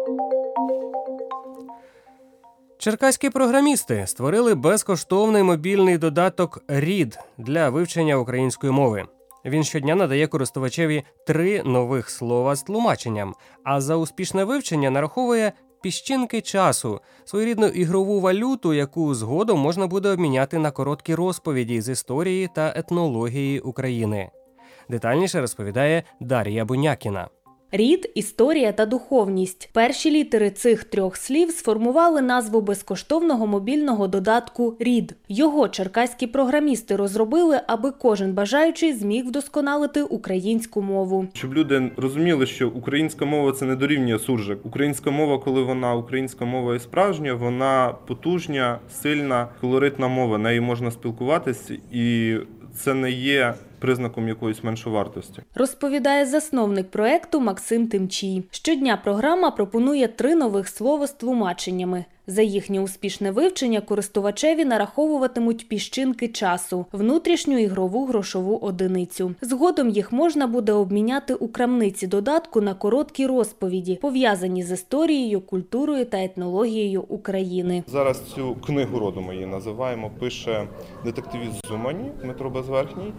Черкаські програмісти створили безкоштовний мобільний додаток «Рід» для вивчення української мови. Він щодня надає користувачеві 3 нових слова з тлумаченням, а за успішне вивчення нараховує піщинки часу – своєрідну ігрову валюту, яку згодом можна буде обміняти на короткі розповіді з історії та етнології України. Детальніше розповідає Дар'я Бунякіна. Рід, історія та духовність. Перші літери цих 3 слів сформували назву безкоштовного мобільного додатку «Рід». Його черкаські програмісти розробили, аби кожен бажаючий зміг вдосконалити українську мову. Щоб люди розуміли, що українська мова – це не дорівнює суржик. Українська мова, коли вона українська мова і справжня, вона потужня, сильна, колоритна мова. Нею можна спілкуватись, і це не є признаком якоїсь меншовартості. Розповідає засновник проекту Максим Тимчій. Щодня програма пропонує 3 нових слова з тлумаченнями. За їхнє успішне вивчення користувачеві нараховуватимуть піщинки часу – внутрішню ігрову грошову одиницю. Згодом їх можна буде обміняти у крамниці додатку на короткі розповіді, пов'язані з історією, культурою та етнологією України. Зараз цю книгу роду ми її називаємо, пише детективіст Зумані Дмитро Безверхній.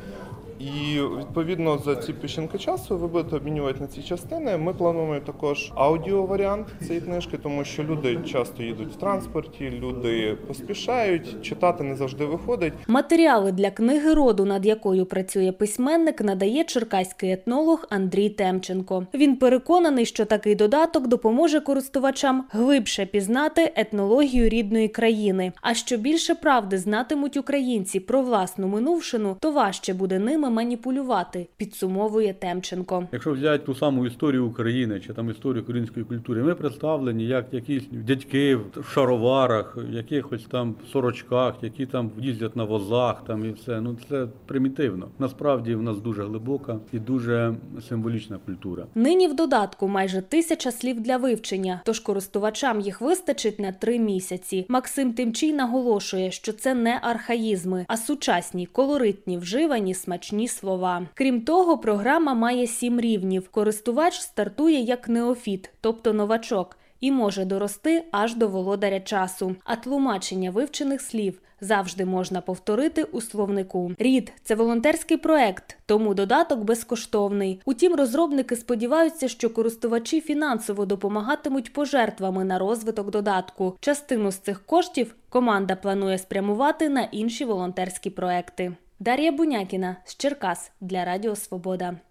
І, відповідно, за ці піщинки часу ви будете обмінювати на ці частини. Ми плануємо також аудіоваріант цієї книжки, тому що люди часто їдуть в транспорті, люди поспішають, читати не завжди виходить. Матеріали для книги роду, над якою працює письменник, надає черкаський етнолог Андрій Темченко. Він переконаний, що такий додаток допоможе користувачам глибше пізнати етнологію рідної країни. А що більше правди знатимуть українці про власну минувшину, то важче буде ними маніпулювати, підсумовує Темченко. Якщо взяти ту саму історію України чи там історію української культури, ми представлені як якісь дядьки в шароварах, в якихось там сорочках, які там їздять на возах там і все. Ну це примітивно. Насправді в нас дуже глибока і дуже символічна культура. Нині в додатку майже 1000 слів для вивчення, тож користувачам їх вистачить на 3 місяці. Максим Тимчій наголошує, що це не архаїзми, а сучасні, колоритні, вживані, смачні слова. Крім того, програма має 7 рівнів. Користувач стартує як неофіт, тобто новачок, і може дорости аж до володаря часу. А тлумачення вивчених слів завжди можна повторити у словнику. «Рід» – це волонтерський проект, тому додаток безкоштовний. Утім, розробники сподіваються, що користувачі фінансово допомагатимуть пожертвами на розвиток додатку. Частину з цих коштів команда планує спрямувати на інші волонтерські проекти. Дар'я Бунякіна з Черкас для Радіо Свобода.